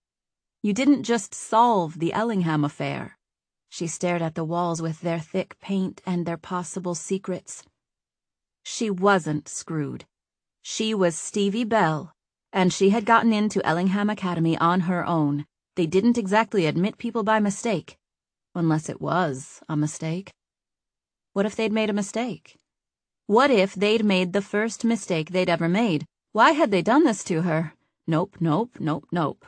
You didn't just solve the Ellingham affair. She stared at the walls with their thick paint and their possible secrets. She wasn't screwed. She was Stevie Bell, and she had gotten into Ellingham Academy on her own. They didn't exactly admit people by mistake, unless it was a mistake. What if they'd made a mistake? What if they'd made the first mistake they'd ever made? Why had they done this to her? Nope, nope, nope, nope.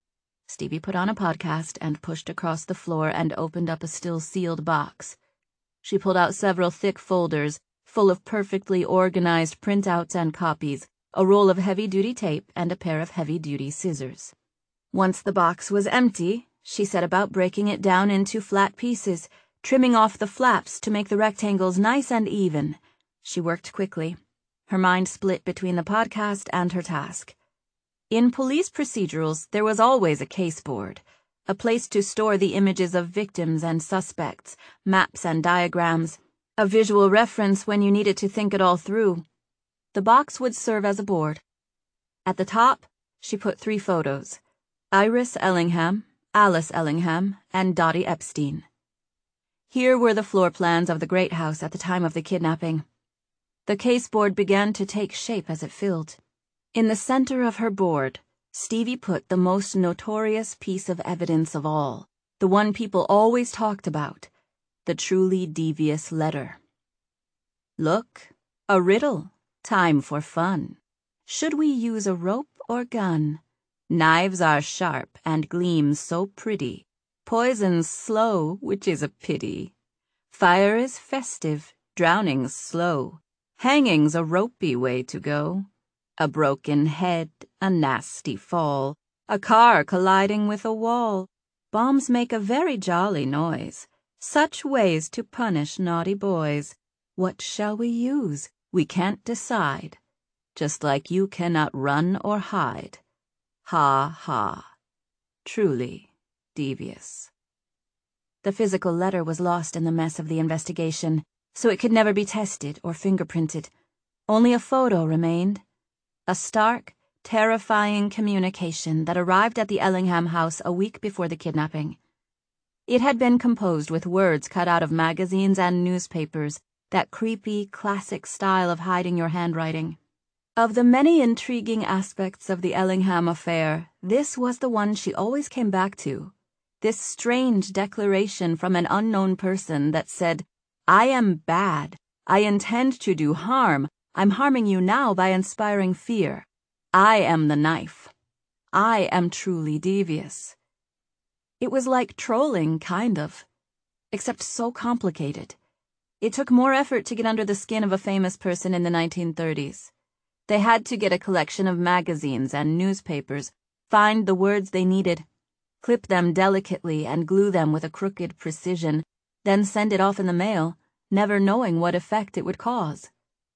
Stevie put on a podcast and pushed across the floor and opened up a still-sealed box. She pulled out several thick folders, full of perfectly organized printouts and copies, a roll of heavy-duty tape, and a pair of heavy-duty scissors. Once the box was empty, she set about breaking it down into flat pieces, trimming off the flaps to make the rectangles nice and even. She worked quickly. Her mind split between the podcast and her task. In police procedurals, there was always a case board, a place to store the images of victims and suspects, maps and diagrams, a visual reference when you needed to think it all through. The box would serve as a board. At the top, she put 3 photos: Iris Ellingham, Alice Ellingham, and Dottie Epstein. Here were the floor plans of the Great House at the time of the kidnapping. The case board began to take shape as it filled. In the center of her board, Stevie put the most notorious piece of evidence of all, the one people always talked about, the truly devious letter. Look, a riddle, time for fun. Should we use a rope or gun? Knives are sharp and gleam so pretty, poison's slow, which is a pity. Fire is festive, drowning's slow, hanging's a ropey way to go. A broken head, a nasty fall, a car colliding with a wall. Bombs make a very jolly noise. Such ways to punish naughty boys. What shall we use? We can't decide. Just like you cannot run or hide. Ha ha. Truly devious. The physical letter was lost in the mess of the investigation, so it could never be tested or fingerprinted. Only a photo remained. A stark, terrifying communication that arrived at the Ellingham house a week before the kidnapping. It had been composed with words cut out of magazines and newspapers, that creepy, classic style of hiding your handwriting. Of the many intriguing aspects of the Ellingham affair, this was the one she always came back to. This strange declaration from an unknown person that said, "I am bad. I intend to do harm. I'm harming you now by inspiring fear. I am the knife. I am truly devious." It was like trolling, kind of, except so complicated. It took more effort to get under the skin of a famous person in the 1930s. They had to get a collection of magazines and newspapers, find the words they needed, clip them delicately and glue them with a crooked precision, then send it off in the mail, never knowing what effect it would cause.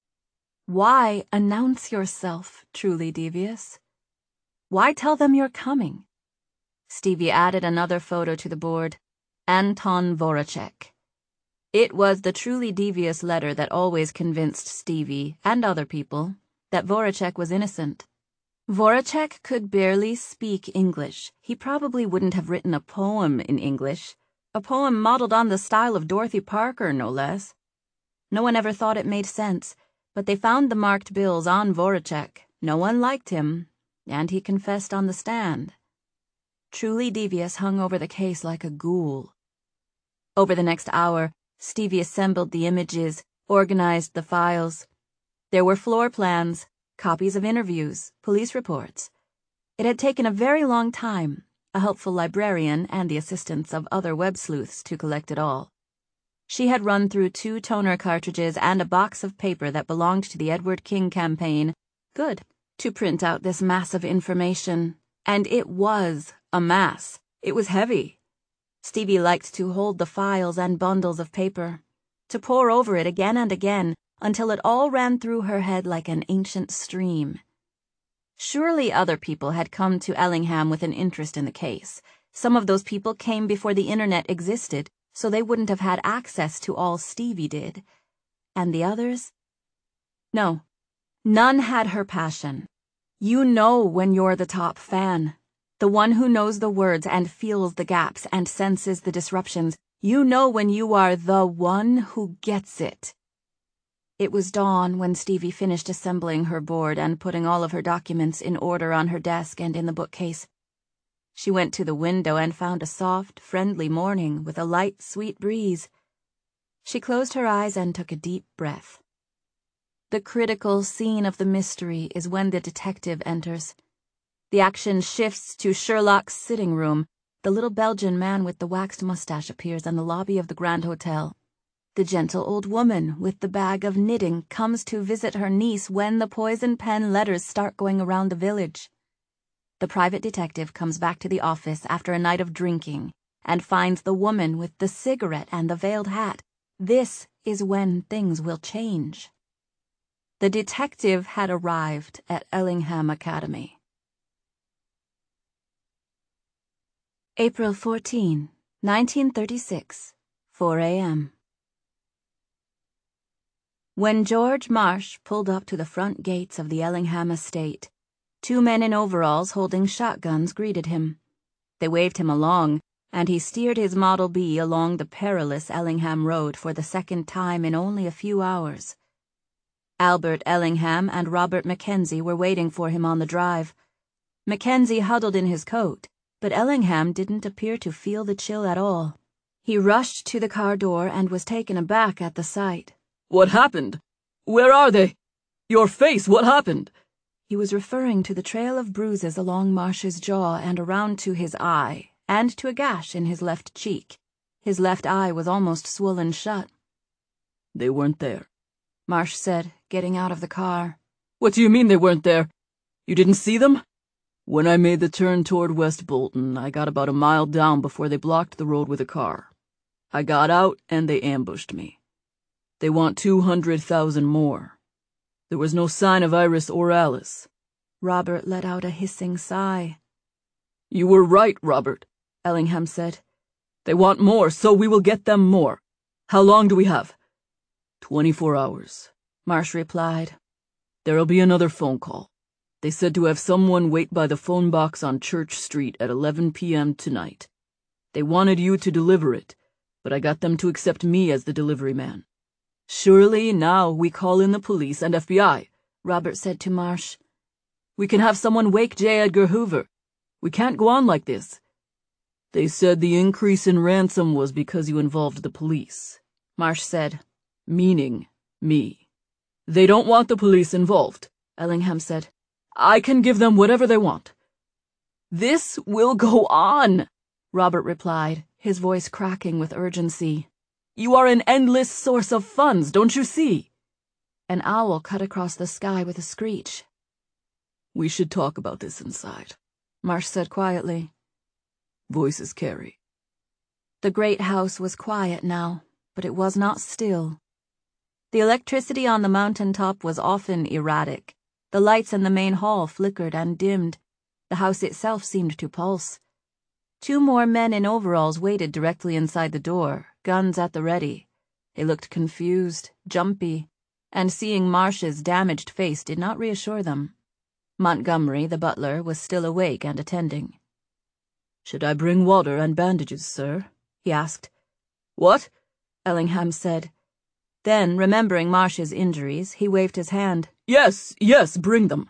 Why announce yourself, truly devious? Why tell them you're coming? Stevie added another photo to the board. Anton Voracek. It was the truly devious letter that always convinced Stevie, and other people, that Voracek was innocent. Voracek could barely speak English. He probably wouldn't have written a poem in English. A poem modeled on the style of Dorothy Parker, no less. No one ever thought it made sense, but they found the marked bills on Voracek. No one liked him, and he confessed on the stand. Truly Devious hung over the case like a ghoul. Over the next hour, Stevie assembled the images, organized the files. There were floor plans, copies of interviews, police reports. It had taken a very long time, a helpful librarian and the assistance of other web sleuths to collect it all. She had run through 2 toner cartridges and a box of paper that belonged to the Edward King campaign. Good, to print out this mass of information. And it was a mass. It was heavy. Stevie liked to hold the files and bundles of paper, to pore over it again and again until it all ran through her head like an ancient stream. Surely other people had come to Ellingham with an interest in the case. Some of those people came before the internet existed, so they wouldn't have had access to all Stevie did. And the others? No, none had her passion. You know when you're the top fan. The one who knows the words and feels the gaps and senses the disruptions. You know when you are the one who gets it. It was dawn when Stevie finished assembling her board and putting all of her documents in order on her desk and in the bookcase. She went to the window and found a soft, friendly morning with a light, sweet breeze. She closed her eyes and took a deep breath. The critical scene of the mystery is when the detective enters. The action shifts to Sherlock's sitting room. The little Belgian man with the waxed mustache appears in the lobby of the Grand Hotel. The gentle old woman with the bag of knitting comes to visit her niece when the poison pen letters start going around the village. The private detective comes back to the office after a night of drinking and finds the woman with the cigarette and the veiled hat. This is when things will change. The detective had arrived at Ellingham Academy. April 14, 1936, 4 a.m. When George Marsh pulled up to the front gates of the Ellingham estate, 2 men in overalls holding shotguns greeted him. They waved him along, and he steered his Model B along the perilous Ellingham Road for the second time in only a few hours. Albert Ellingham and Robert Mackenzie were waiting for him on the drive. Mackenzie huddled in his coat, but Ellingham didn't appear to feel the chill at all. He rushed to the car door and was taken aback at the sight. What happened? Where are they? Your face, what happened? He was referring to the trail of bruises along Marsh's jaw and around to his eye, and to a gash in his left cheek. His left eye was almost swollen shut. They weren't there, Marsh said, getting out of the car. What do you mean they weren't there? You didn't see them? When I made the turn toward West Bolton, I got about a mile down before they blocked the road with a car. I got out and they ambushed me. They want 200,000 more. There was no sign of Iris or Alice. Robert let out a hissing sigh. You were right, Robert, Ellingham said. They want more, so we will get them more. How long do we have? 24 hours, Marsh replied. There'll be another phone call. They said to have someone wait by the phone box on Church Street at 11 p.m. tonight. They wanted you to deliver it, but I got them to accept me as the delivery man. Surely now we call in the police and FBI, Robert said to Marsh. We can have someone wake J. Edgar Hoover. We can't go on like this. They said the increase in ransom was because you involved the police, Marsh said, meaning me. They don't want the police involved, Ellingham said. I can give them whatever they want. This will go on, Robert replied, his voice cracking with urgency. You are an endless source of funds, don't you see? An owl cut across the sky with a screech. We should talk about this inside, Marsh said quietly. Voices carry. The great house was quiet now, but it was not still. The electricity on the mountaintop was often erratic. The lights in the main hall flickered and dimmed. The house itself seemed to pulse. 2 more men in overalls waited directly inside the door, guns at the ready. They looked confused, jumpy, and seeing Marsh's damaged face did not reassure them. Montgomery, the butler, was still awake and attending. "Should I bring water and bandages, sir?" he asked. "What?" Ellingham said. Then, remembering Marsh's injuries, he waved his hand. Yes, bring them."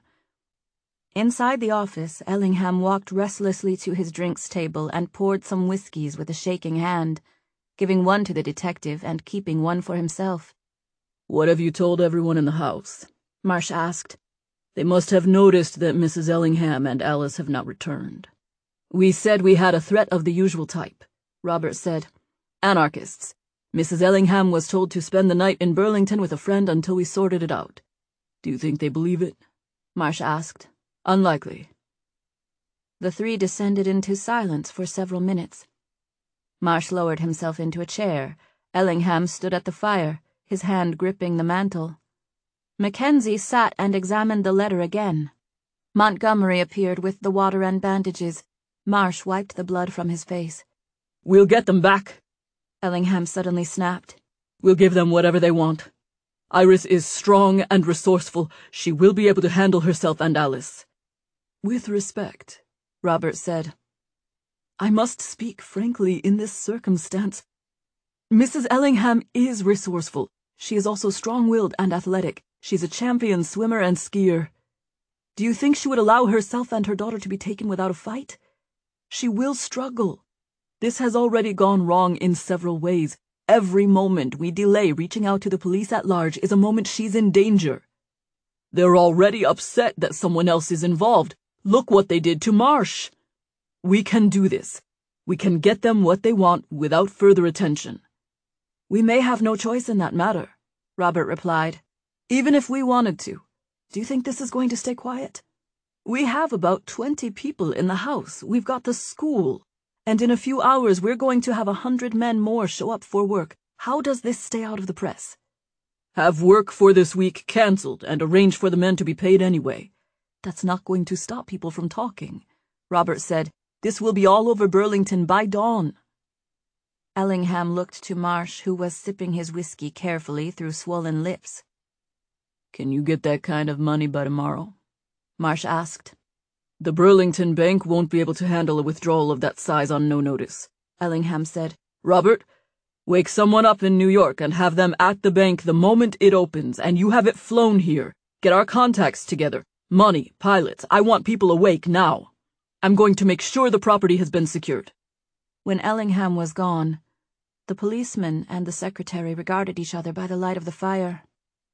Inside the office, Ellingham walked restlessly to his drinks table and poured some whiskies with a shaking hand, giving one to the detective and keeping one for himself. "What have you told everyone in the house?" Marsh asked. "They must have noticed that Mrs. Ellingham and Alice have not returned." "We said we had a threat of the usual type," Robert said. "Anarchists. Mrs. Ellingham was told to spend the night in Burlington with a friend until we sorted it out." "Do you think they believe it?" Marsh asked. "Unlikely." The 3 descended into silence for several minutes. Marsh lowered himself into a chair. Ellingham stood at the fire, his hand gripping the mantel. Mackenzie sat and examined the letter again. Montgomery appeared with the water and bandages. Marsh wiped the blood from his face. "We'll get them back," Ellingham suddenly snapped. "We'll give them whatever they want. Iris is strong and resourceful. She will be able to handle herself and Alice." "With respect," Robert said, "I must speak frankly in this circumstance. Mrs. Ellingham is resourceful. She is also strong-willed and athletic. She's a champion swimmer and skier. Do you think she would allow herself and her daughter to be taken without a fight? She will struggle. This has already gone wrong in several ways. Every moment we delay reaching out to the police at large is a moment she's in danger. They're already upset that someone else is involved. Look what they did to Marsh. We can do this. We can get them what they want without further attention." "We may have no choice in that matter," Robert replied. "Even if we wanted to, do you think this is going to stay quiet? We have about 20 people in the house. We've got the school. And in a few hours we're going to have 100 men more show up for work. How does this stay out of the press?" "Have work for this week cancelled and arrange for the men to be paid anyway." "That's not going to stop people from talking," Robert said. "This will be all over Burlington by dawn." Ellingham looked to Marsh, who was sipping his whiskey carefully through swollen lips. "Can you get that kind of money by tomorrow?" Marsh asked. "The Burlington Bank won't be able to handle a withdrawal of that size on no notice," Ellingham said. "Robert, wake someone up in New York and have them at the bank the moment it opens, and you have it flown here. Get our contacts together. Money, pilots. I want people awake now. I'm going to make sure the property has been secured." When Ellingham was gone, the policeman and the secretary regarded each other by the light of the fire.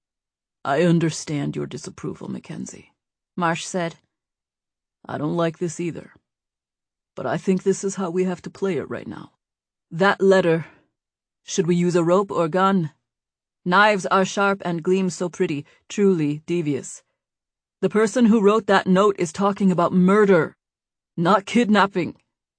"I understand your disapproval, Mackenzie," Marsh said. "I don't like this either. But I think this is how we have to play it right now. That letter. Should we use a rope or gun? Knives are sharp and gleam so pretty, truly devious. The person who wrote that note is talking about murder, not kidnapping."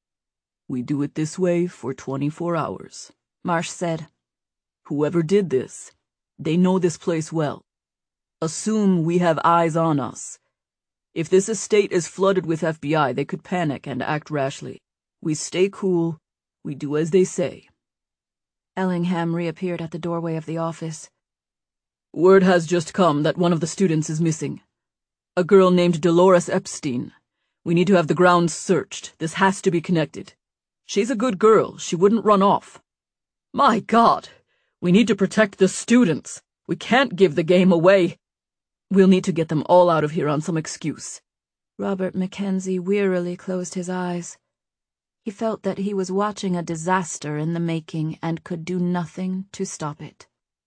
"We do it this way for 24 hours, Marsh said. "Whoever did this, they know this place well. Assume we have eyes on us. If this estate is flooded with FBI, they could panic and act rashly. We stay cool. We do as they say." Ellingham reappeared at the doorway of the office. "Word has just come that one of the students is missing. A girl named Dolores Epstein. We need to have the grounds searched. This has to be connected. She's a good girl. She wouldn't run off. My God! We need to protect the students. We can't give the game away. We'll need to get them all out of here on some excuse." Robert Mackenzie wearily closed his eyes. He felt that he was watching a disaster in the making and could do nothing to stop it.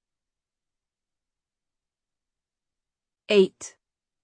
8.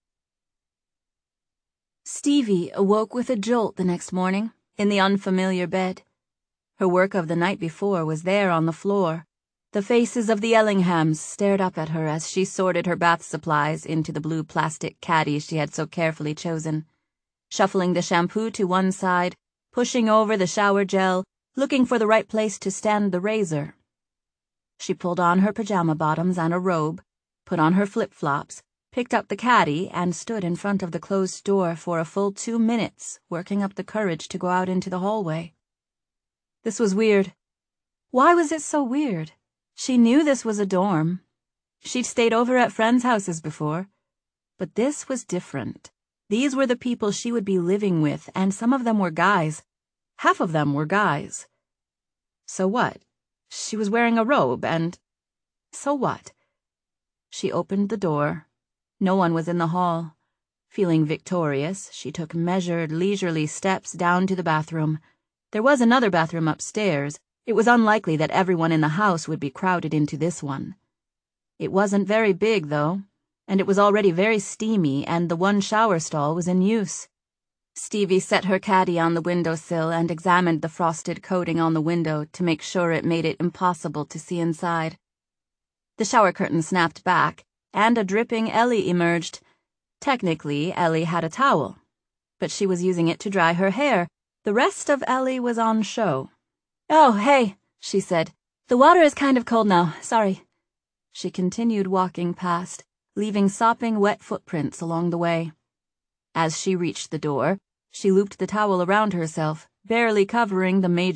Stevie awoke with a jolt the next morning, in the unfamiliar bed. Her work of the night before was there on the floor. The faces of the Ellinghams stared up at her as she sorted her bath supplies into the blue plastic caddy she had so carefully chosen, shuffling the shampoo to one side, pushing over the shower gel, looking for the right place to stand the razor. She pulled on her pajama bottoms and a robe, put on her flip-flops, picked up the caddy, and stood in front of the closed door for a full 2 minutes, working up the courage to go out into the hallway. This was weird. Why was it so weird? She knew this was a dorm. She'd stayed over at friends' houses before. But this was different. These were the people she would be living with, and some of them were guys. Half of them were guys. So what? She was wearing a robe, and... so what? She opened the door. No one was in the hall. Feeling victorious, she took measured, leisurely steps down to the bathroom. There was another bathroom upstairs. It was unlikely that everyone in the house would be crowded into this one. It wasn't very big, though, and it was already very steamy, and the one shower stall was in use. Stevie set her caddy on the windowsill and examined the frosted coating on the window to make sure it made it impossible to see inside. The shower curtain snapped back, and a dripping Ellie emerged. Technically, Ellie had a towel, but she was using it to dry her hair. The rest of Ellie was on show. "Oh, hey," she said. "The water is kind of cold now, sorry." She continued walking past, leaving sopping wet footprints along the way. As she reached the door, she looped the towel around herself, barely covering the major